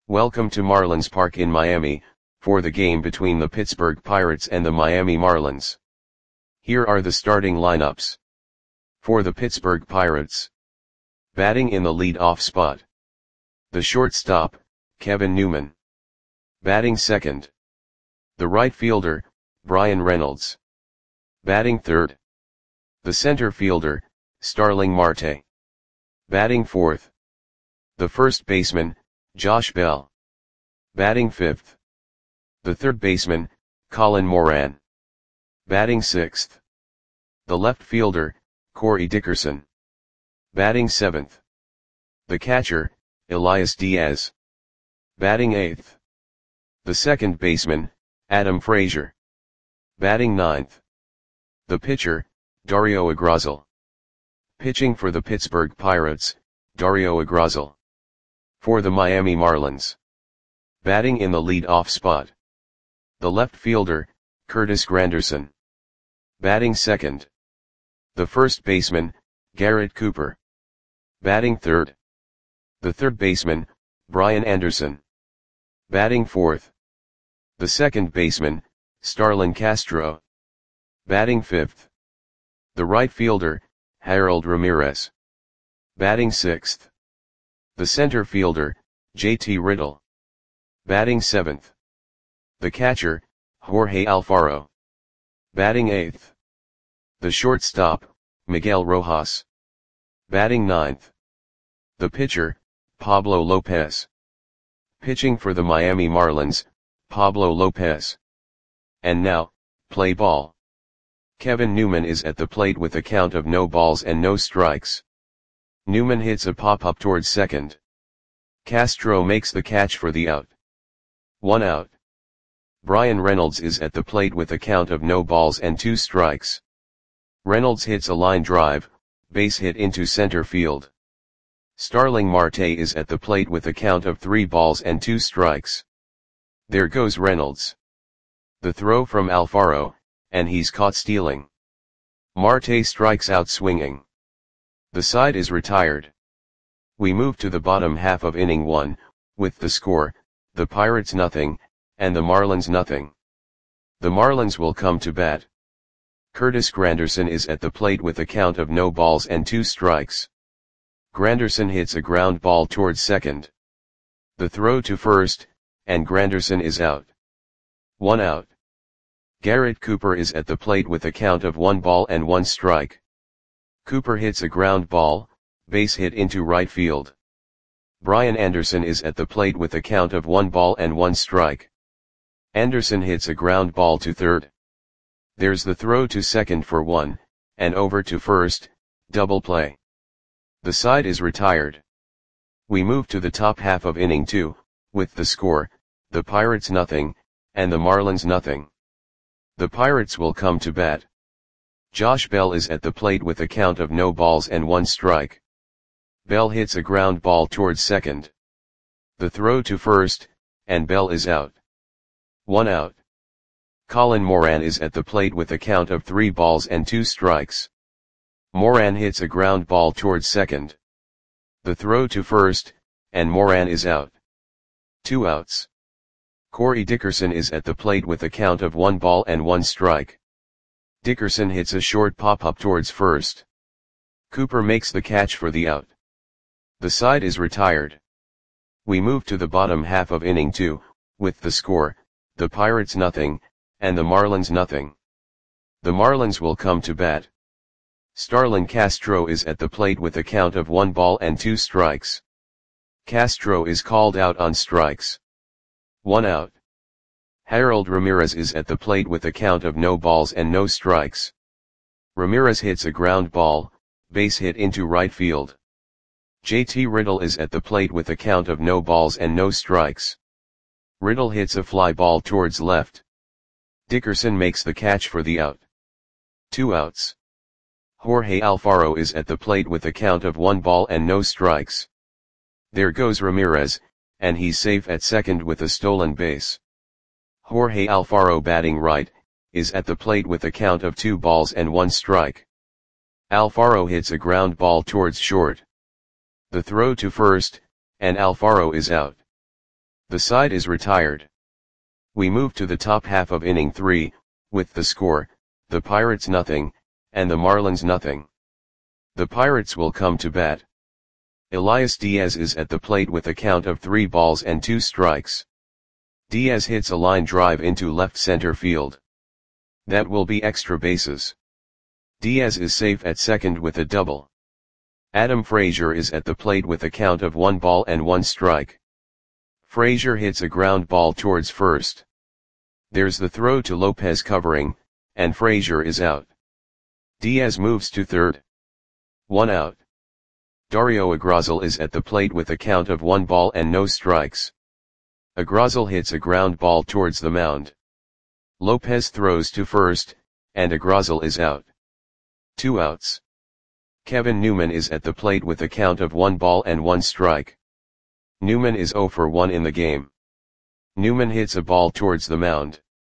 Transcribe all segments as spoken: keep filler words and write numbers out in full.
Welcome to Marlins Park in Miami, for the game between the Pittsburgh Pirates and the Miami Marlins. Here are the starting lineups. For the Pittsburgh Pirates. Batting in the lead-off spot. The shortstop, Kevin Newman. Batting second. The right fielder, Bryan Reynolds. Batting third. The center fielder, Starling Marte. Batting fourth. The first baseman, Josh Bell. Batting fifth. The third baseman, Colin Moran. Batting sixth. The left fielder, Corey Dickerson. Batting seventh. The catcher, Elias Diaz. Batting eighth. The second baseman, Adam Frazier. Batting ninth. The pitcher, Dario Agrazal. Pitching for the Pittsburgh Pirates, Dario Agrazal. For the Miami Marlins. Batting in the lead-off spot. The left fielder, Curtis Granderson. Batting second. The first baseman, Garrett Cooper. Batting third. The third baseman, Brian Anderson. Batting fourth. The second baseman, Starlin Castro. Batting fifth. The right fielder, Harold Ramirez. Batting sixth. The center fielder, J T Riddle. Batting seventh. The catcher, Jorge Alfaro. Batting eighth. The shortstop, Miguel Rojas. Batting ninth. The pitcher, Pablo Lopez. Pitching for the Miami Marlins, Pablo Lopez. And now, play ball. Kevin Newman is at the plate with a count of no balls and no strikes. Newman hits a pop-up towards second. Castro makes the catch for the out. One out. Bryan Reynolds is at the plate with a count of no balls and two strikes. Reynolds hits a line drive, base hit into center field. Starling Marte is at the plate with a count of three balls and two strikes. There goes Reynolds. The throw from Alfaro, and he's caught stealing. Marte strikes out swinging. The side is retired. We move to the bottom half of inning one, with the score, the Pirates nothing, and the Marlins nothing. The Marlins will come to bat. Curtis Granderson is at the plate with a count of no balls and two strikes. Granderson hits a ground ball towards second. The throw to first, and Granderson is out. One out. Garrett Cooper is at the plate with a count of one ball and one strike. Cooper hits a ground ball, base hit into right field. Brian Anderson is at the plate with a count of one ball and one strike. Anderson hits a ground ball to third. There's the throw to second for one, and over to first, double play. The side is retired. We move to the top half of inning two, with the score, the Pirates nothing, and the Marlins nothing. The Pirates will come to bat. Josh Bell is at the plate with a count of no balls and one strike. Bell hits a ground ball towards second. The throw to first, and Bell is out. One out. Colin Moran is at the plate with a count of three balls and two strikes. Moran hits a ground ball towards second. The throw to first, and Moran is out. Two outs. Corey Dickerson is at the plate with a count of one ball and one strike. Dickerson hits a short pop-up towards first. Cooper makes the catch for the out. The side is retired. We move to the bottom half of inning two, with the score, the Pirates nothing, and the Marlins nothing. The Marlins will come to bat. Starlin Castro is at the plate with a count of one ball and two strikes. Castro is called out on strikes. One out. Harold Ramirez is at the plate with a count of no balls and no strikes. Ramirez hits a ground ball, base hit into right field. J T Riddle is at the plate with a count of no balls and no strikes. Riddle hits a fly ball towards left. Dickerson makes the catch for the out. Two outs. Jorge Alfaro is at the plate with a count of one ball and no strikes. There goes Ramirez, and he's safe at second with a stolen base. Jorge Alfaro, batting right, is at the plate with a count of two balls and one strike. Alfaro hits a ground ball towards short. The throw to first, and Alfaro is out. The side is retired. We move to the top half of inning three, with the score, the Pirates nothing, and the Marlins nothing. The Pirates will come to bat. Elias Diaz is at the plate with a count of three balls and two strikes. Diaz hits a line drive into left center field. That will be extra bases. Diaz is safe at second with a double. Adam Frazier is at the plate with a count of one ball and one strike. Frazier hits a ground ball towards first. There's the throw to Lopez covering, and Frazier is out. Diaz moves to third. One out. Dario Agrazal is at the plate with a count of one ball and no strikes. Agrazal hits a ground ball towards the mound. Lopez throws to first, and Agrazal is out. Two outs. Kevin Newman is at the plate with a count of one ball and one strike. Newman is zero for one in the game. Newman hits a ball towards the mound.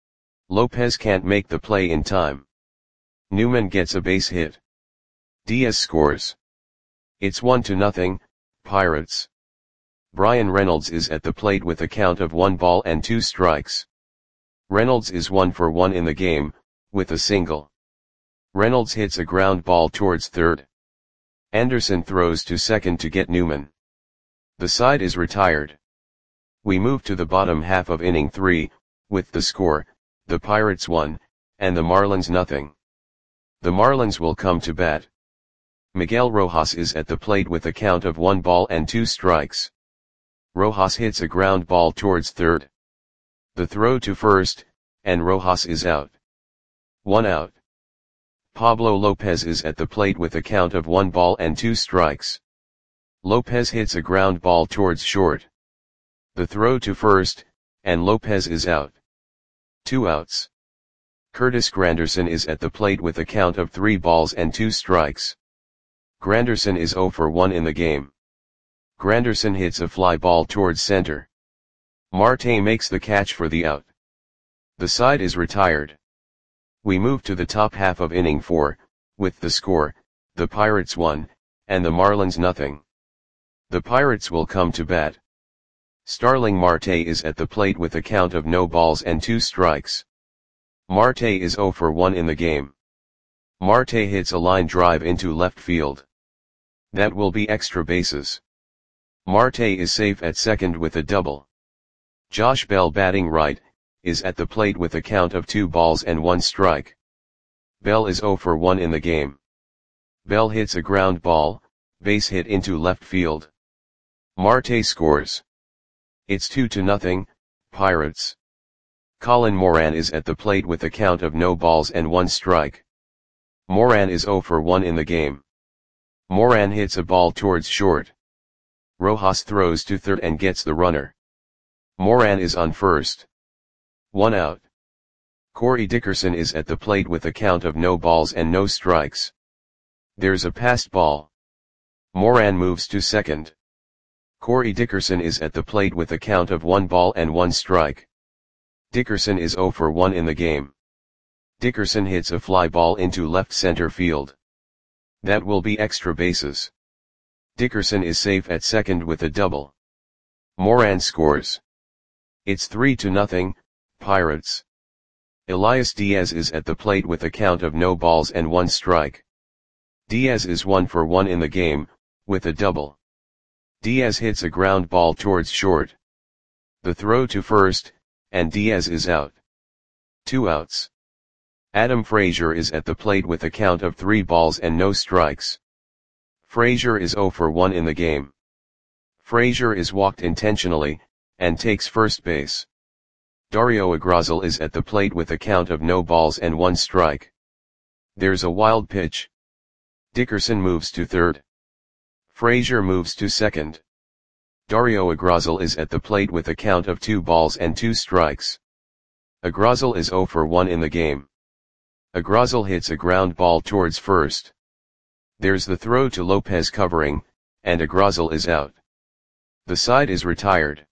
Lopez can't make the play in time. Newman gets a base hit. Diaz scores. It's one to nothing, Pirates. Brian Reynolds is at the plate with a count of one ball and two strikes. Reynolds is one for one in the game, with a single. Reynolds hits a ground ball towards third. Anderson throws to second to get Newman. The side is retired. We move to the bottom half of inning three, with the score, the Pirates one, and the Marlins nothing. The Marlins will come to bat. Miguel Rojas is at the plate with a count of one ball and two strikes. Rojas hits a ground ball towards third. The throw to first, and Rojas is out. One out. Pablo Lopez is at the plate with a count of one ball and two strikes. Lopez hits a ground ball towards short. The throw to first, and Lopez is out. Two outs. Curtis Granderson is at the plate with a count of three balls and two strikes. Granderson is zero for one in the game. Granderson hits a fly ball towards center. Marte makes the catch for the out. The side is retired. We move to the top half of inning four, with the score, the Pirates one, and the Marlins nothing. The Pirates will come to bat. Starling Marte is at the plate with a count of no balls and two strikes. Marte is zero for one in the game. Marte hits a line drive into left field. That will be extra bases. Marte is safe at second with a double. Josh Bell, batting right, is at the plate with a count of two balls and one strike. Bell is zero for one in the game. Bell hits a ground ball, base hit into left field. Marte scores. It's two to nothing, Pirates. Colin Moran is at the plate with a count of no balls and one strike. Moran is zero for one in the game. Moran hits a ball towards short. Rojas throws to third and gets the runner. Moran is on first. One out. Corey Dickerson is at the plate with a count of no balls and no strikes. There's a passed ball. Moran moves to second. Corey Dickerson is at the plate with a count of one ball and one strike. Dickerson is zero for one in the game. Dickerson hits a fly ball into left center field. That will be extra bases. Dickerson is safe at second with a double. Moran scores. It's three to nothing, Pirates. Elias Diaz is at the plate with a count of no balls and one strike. Diaz is one for one in the game, with a double. Diaz hits a ground ball towards short. The throw to first, and Diaz is out. Two outs. Adam Frazier is at the plate with a count of three balls and no strikes. Frazier is zero for one in the game. Frazier is walked intentionally, and takes first base. Dario Agrazal is at the plate with a count of no balls and one strike. There's a wild pitch. Dickerson moves to third. Frazier moves to second. Dario Agrazal is at the plate with a count of two balls and two strikes. Agrazal is zero for one in the game. Agrazal hits a ground ball towards first. There's the throw to Lopez covering, and Agrazal is out. The side is retired.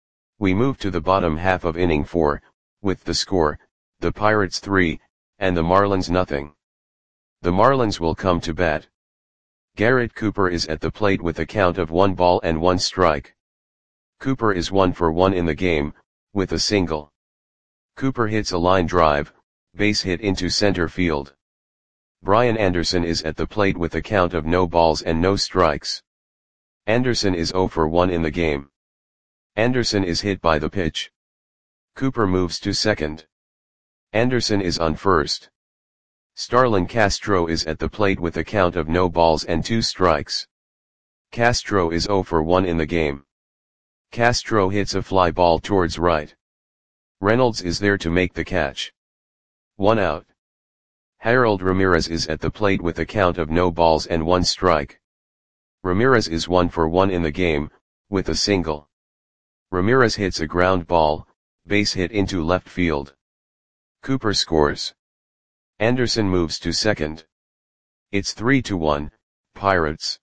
We move to the bottom half of inning four, with the score, the Pirates three, and the Marlins nothing. The Marlins will come to bat. Garrett Cooper is at the plate with a count of one ball and one strike. Cooper is one for one in the game, with a single. Cooper hits a line drive, base hit into center field. Brian Anderson is at the plate with a count of no balls and no strikes. Anderson is zero for one in the game. Anderson is hit by the pitch. Cooper moves to second. Anderson is on first. Starlin Castro is at the plate with a count of no balls and two strikes. Castro is zero for one in the game. Castro hits a fly ball towards right. Reynolds is there to make the catch. One out. Harold Ramirez is at the plate with a count of no balls and one strike. Ramirez is one for one in the game, with a single. Ramirez hits a ground ball, base hit into left field. Cooper scores. Anderson moves to second. It's three to one, Pirates.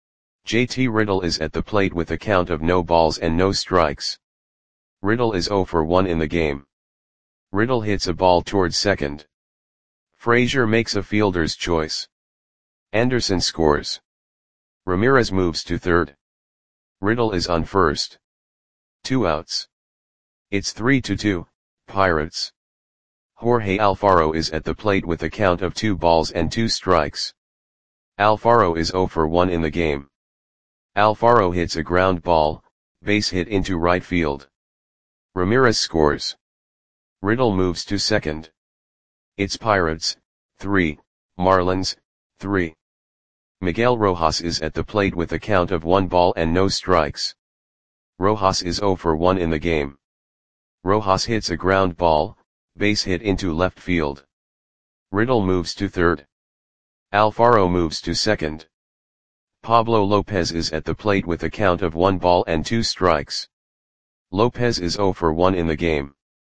J T Riddle is at the plate with a count of no balls and no strikes. Riddle is zero for one in the game. Riddle hits a ball towards second. Frazier makes a fielder's choice. Anderson scores. Ramirez moves to third. Riddle is on first. Two outs. It's three to two, Pirates. Jorge Alfaro is at the plate with a count of two balls and two strikes. Alfaro is zero for one in the game. Alfaro hits a ground ball, base hit into right field. Ramirez scores. Riddle moves to second. It's Pirates, three, Marlins, three. Miguel Rojas is at the plate with a count of one ball and no strikes. Rojas is zero for one in the game. Rojas hits a ground ball, base hit into left field. Riddle moves to third. Alfaro moves to second. Pablo Lopez is at the plate with a count of one ball and two strikes. Lopez is zero for one in the game.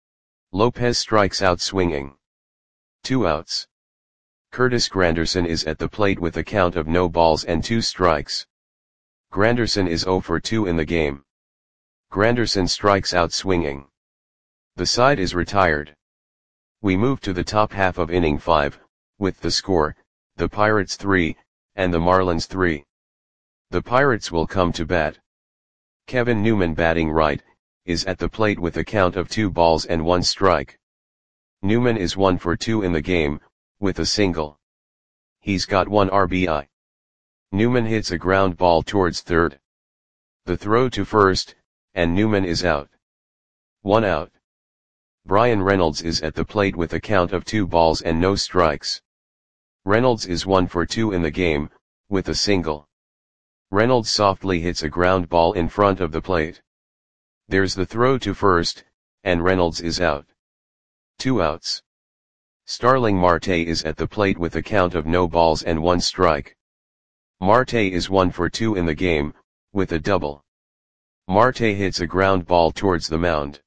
Lopez strikes out swinging. Two outs. Curtis Granderson is at the plate with a count of no balls and two strikes. Granderson is zero for two in the game. Granderson strikes out swinging. The side is retired. We move to the top half of inning five, with the score, the Pirates three, and the Marlins three. The Pirates will come to bat. Kevin Newman, batting right, is at the plate with a count of two balls and one strike. Newman is one for two in the game, with a single. He's got one R B I. Newman hits a ground ball towards third. The throw to first, and Newman is out. One out. Brian Reynolds is at the plate with a count of two balls and no strikes. Reynolds is one for two in the game, with a single. Reynolds softly hits a ground ball in front of the plate. There's the throw to first, and Reynolds is out. Two outs. Starling Marte is at the plate with a count of no balls and one strike. Marte is one for two in the game, with a double. Marte hits a ground ball towards the mound.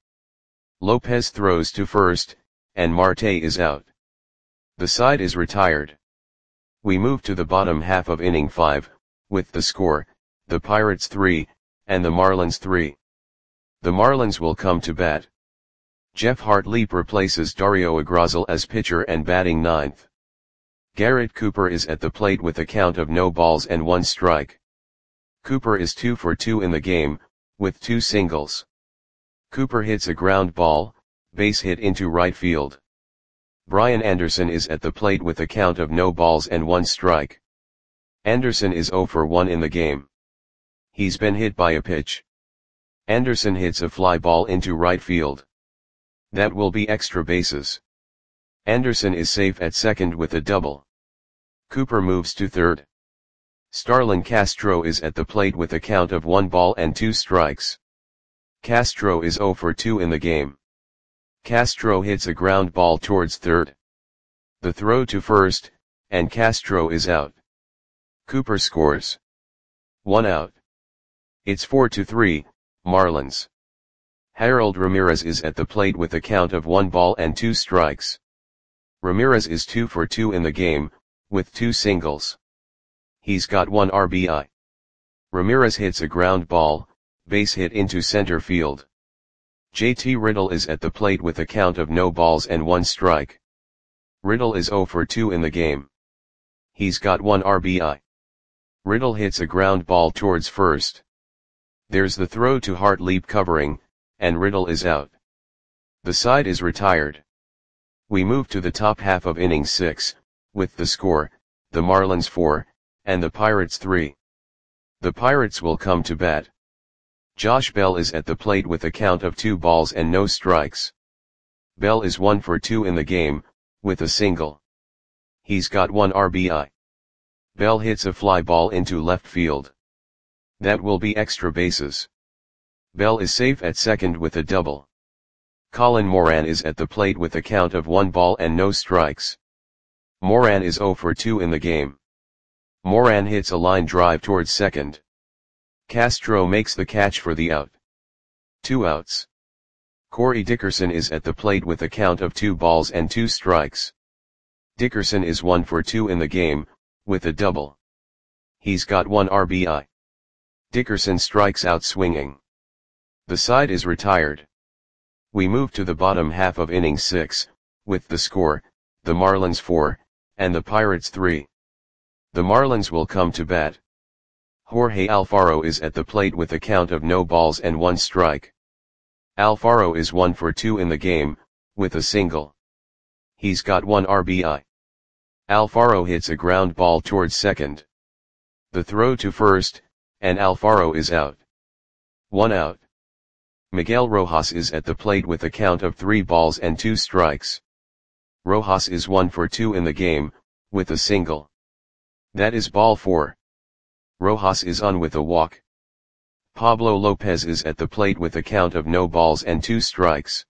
Lopez throws to first, and Marte is out. The side is retired. We move to the bottom half of inning five, with the score, the Pirates three, and the Marlins three. The Marlins will come to bat. Jeff Hartleep replaces Dario Agrazal as pitcher and batting ninth. Garrett Cooper is at the plate with a count of no balls and one strike. Cooper is two for two in the game, with two singles. Cooper hits a ground ball, base hit into right field. Brian Anderson is at the plate with a count of no balls and one strike. Anderson is zero for one in the game. He's been hit by a pitch. Anderson hits a fly ball into right field. That will be extra bases. Anderson is safe at second with a double. Cooper moves to third. Starlin Castro is at the plate with a count of one ball and two strikes. Castro is zero for two in the game. Castro hits a ground ball towards third. The throw to first, and Castro is out. Cooper scores. One out. It's four to three, Marlins. Harold Ramirez is at the plate with a count of one ball and two strikes. Ramirez is two for two in the game, with two singles. He's got one R B I. Ramirez hits a ground ball, base hit into center field. J T Riddle is at the plate with a count of no balls and one strike. Riddle is zero for two in the game. He's got one R B I. Riddle hits a ground ball towards first. There's the throw to Hartleap covering, and Riddle is out. The side is retired. We move to the top half of inning six, with the score, the Marlins four, and the Pirates three. The Pirates will come to bat. Josh Bell is at the plate with a count of two balls and no strikes. Bell is one for two in the game, with a single. He's got one R B I. Bell hits a fly ball into left field. That will be extra bases. Bell is safe at second with a double. Colin Moran is at the plate with a count of one ball and no strikes. Moran is zero for two in the game. Moran hits a line drive towards second. Castro makes the catch for the out. Two outs. Corey Dickerson is at the plate with a count of two balls and two strikes. Dickerson is one for two in the game, with a double. He's got one R B I. Dickerson strikes out swinging. The side is retired. We move to the bottom half of inning six, with the score, the Marlins four, and the Pirates three. The Marlins will come to bat. Jorge Alfaro is at the plate with a count of no balls and one strike. Alfaro is one for two in the game, with a single. He's got one R B I. Alfaro hits a ground ball towards second. The throw to first, and Alfaro is out. One out. Miguel Rojas is at the plate with a count of three balls and two strikes. Rojas is one for two in the game, with a single. That is ball four. Rojas is on with a walk. Pablo Lopez is at the plate with a count of no balls and two strikes.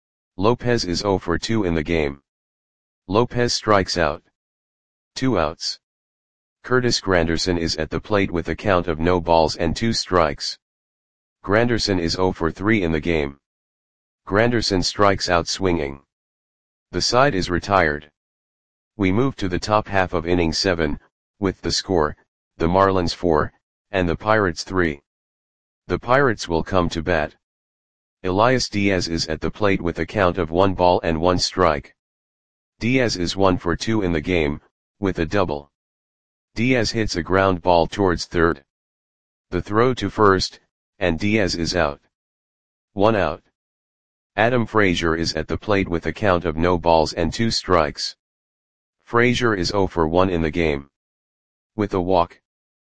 Lopez is zero for two in the game. Lopez strikes out. Two outs. Curtis Granderson is at the plate with a count of no balls and two strikes. Granderson is zero for three in the game. Granderson strikes out swinging. The side is retired. We move to the top half of inning seven, with the score, the Marlins four, and the Pirates three. The Pirates will come to bat. Elias Diaz is at the plate with a count of one ball and one strike. Diaz is one for two in the game, with a double. Diaz hits a ground ball towards third. The throw to first, and Diaz is out. One out. Adam Frazier is at the plate with a count of no balls and two strikes. Frazier is zero for one in the game. With a walk.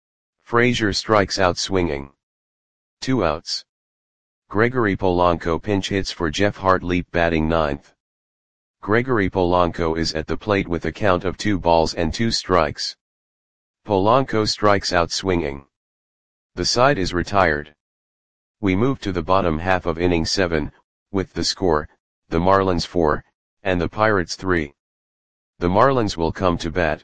Frazier strikes out swinging. Two outs. Gregory Polanco pinch hits for Jeff Hartleap batting ninth. Gregory Polanco is at the plate with a count of two balls and two strikes. Polanco strikes out swinging. The side is retired. We move to the bottom half of inning seven, with the score, the Marlins four, and the Pirates three. The Marlins will come to bat.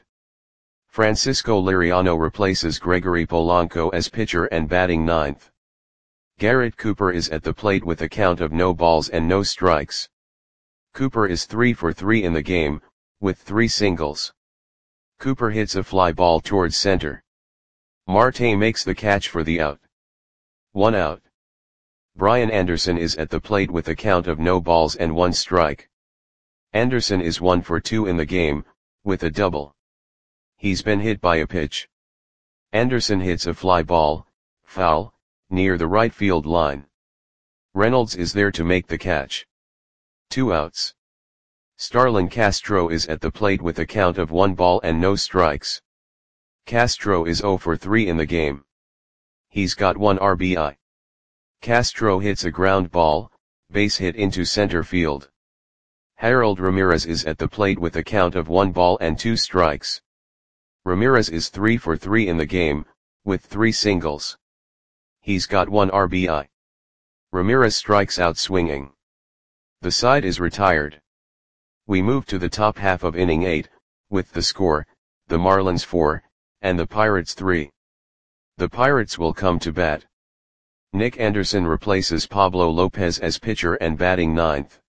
Francisco Liriano replaces Gregory Polanco as pitcher and batting ninth. Garrett Cooper is at the plate with a count of no balls and no strikes. Cooper is three for three in the game, with three singles. Cooper hits a fly ball towards center. Marte makes the catch for the out. One out. Brian Anderson is at the plate with a count of no balls and one strike. Anderson is one for two in the game, with a double. He's been hit by a pitch. Anderson hits a fly ball, foul, near the right field line. Reynolds is there to make the catch. Two outs. Starlin Castro is at the plate with a count of one ball and no strikes. Castro is zero for three in the game. He's got one R B I. Castro hits a ground ball, base hit into center field. Harold Ramirez is at the plate with a count of one ball and two strikes. Ramirez is three for three in the game, with three singles. He's got one R B I. Ramirez strikes out swinging. The side is retired. We move to the top half of inning eight, with the score, the Marlins four, and the Pirates three. The Pirates will come to bat. Nick Anderson replaces Pablo Lopez as pitcher and batting ninth.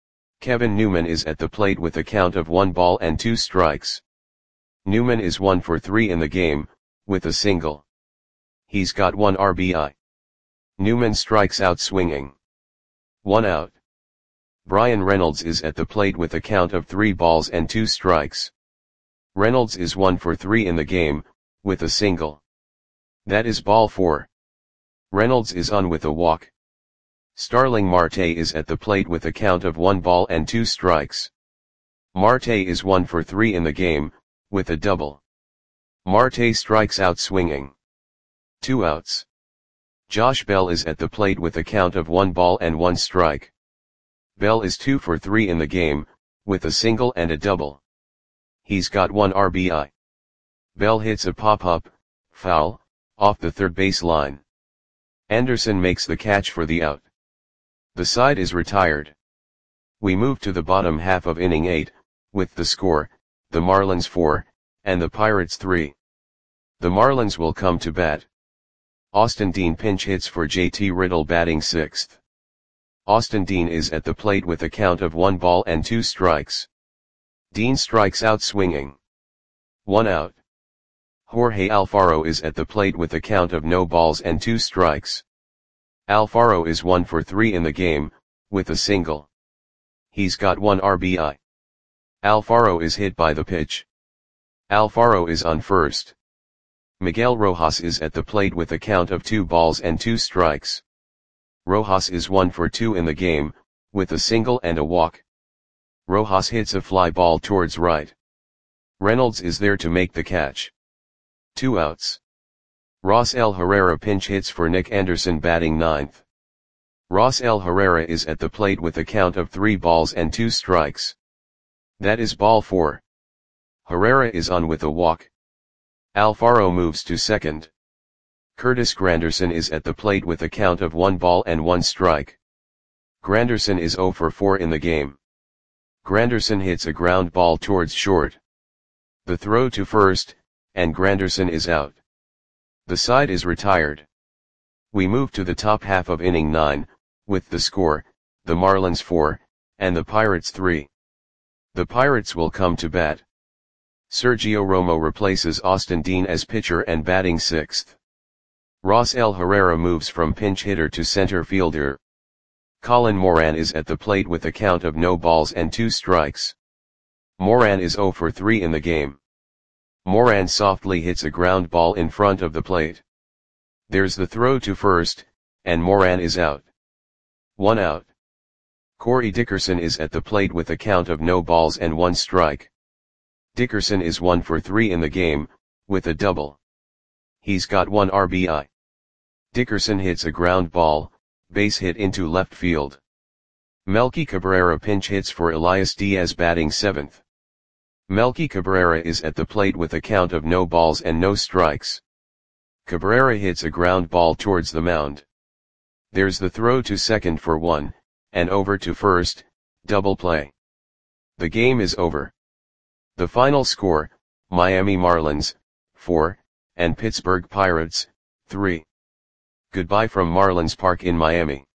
Kevin Newman is at the plate with a count of one ball and two strikes. Newman is one for three in the game, with a single. He's got one R B I. Newman strikes out swinging. One out. Brian Reynolds is at the plate with a count of three balls and two strikes. Reynolds is one for three in the game, with a single. That is ball four. Reynolds is on with a walk. Starling Marte is at the plate with a count of one ball and two strikes. Marte is one for three in the game, with a double. Marte strikes out swinging. Two outs. Josh Bell is at the plate with a count of one ball and one strike. Bell is two for three in the game, with a single and a double. He's got one R B I. Bell hits a pop-up, foul, off the third base line. Anderson makes the catch for the out. The side is retired. We move to the bottom half of inning eight, with the score, the Marlins four, and the Pirates three. The Marlins will come to bat. Austin Dean pinch hits for J T Riddle batting sixth. Austin Dean is at the plate with a count of one ball and two strikes. Dean strikes out swinging. One out. Jorge Alfaro is at the plate with a count of no balls and two strikes. Alfaro is one for three in the game, with a single. He's got one R B I. Alfaro is hit by the pitch. Alfaro is on first. Miguel Rojas is at the plate with a count of two balls and two strikes. Rojas is one for two in the game, with a single and a walk. Rojas hits a fly ball towards right. Reynolds is there to make the catch. Two outs. Ross L. Herrera pinch hits for Nick Anderson batting ninth. Ross L. Herrera is at the plate with a count of three balls and two strikes. That is ball four. Herrera is on with a walk. Alfaro moves to second. Curtis Granderson is at the plate with a count of one ball and one strike. Granderson is zero for four in the game. Granderson hits a ground ball towards short. The throw to first, and Granderson is out. The side is retired. We move to the top half of inning nine, with the score, the Marlins four, and the Pirates three. The Pirates will come to bat. Sergio Romo replaces Austin Dean as pitcher and batting sixth. Ross L. Herrera moves from pinch hitter to center fielder. Colin Moran is at the plate with a count of no balls and two strikes. Moran is zero for three in the game. Moran softly hits a ground ball in front of the plate. There's the throw to first, and Moran is out. One out. Corey Dickerson is at the plate with a count of no balls and one strike. Dickerson is one for three in the game, with a double. He's got one R B I. Dickerson hits a ground ball, base hit into left field. Melky Cabrera pinch hits for Elias Diaz batting seventh. Melky Cabrera is at the plate with a count of no balls and no strikes. Cabrera hits a ground ball towards the mound. There's the throw to second for one, and over to first, double play. The game is over. The final score, Miami Marlins, four, and Pittsburgh Pirates, three. Goodbye from Marlins Park in Miami.